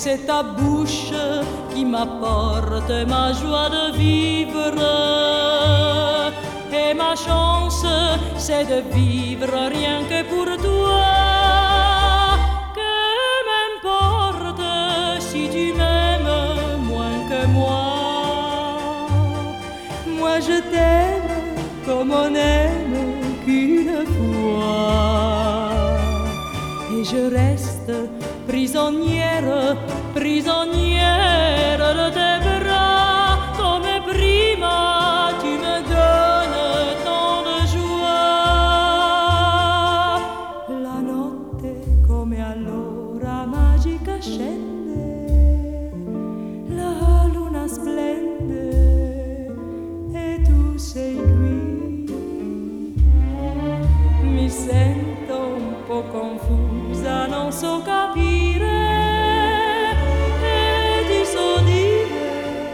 c'est ta bouche qui m'apporte ma joie de vivre. Et ma chance, c'est de vivre rien que pour toi. Que m'importe si tu m'aimes moins que moi. Moi je t'aime comme on aime qu'une fois. Et je reste prisonnière, prisonnière de tes bras. Come prima tu me donnes tant de joie. La notte come allora magica scende, la luna splende e tu sei qui. Mi sento un po' confusa, non so capire e ti so dire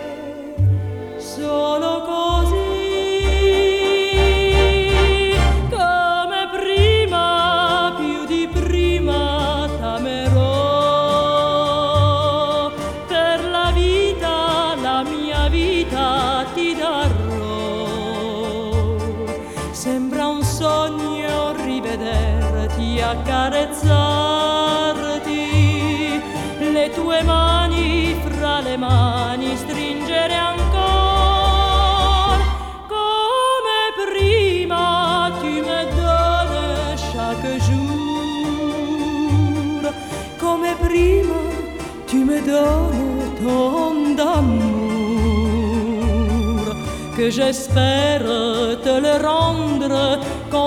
solo così. Come prima, più di prima t'amerò. Per la mia vita ti darò. Sembra un sogno rivederti, accarezzarti, le tue mani fra le mani stringere ancora. Come prima tu me donnes chaque jour. Come prima tu me donnes ton d'amour, que j'espère te le rendre quand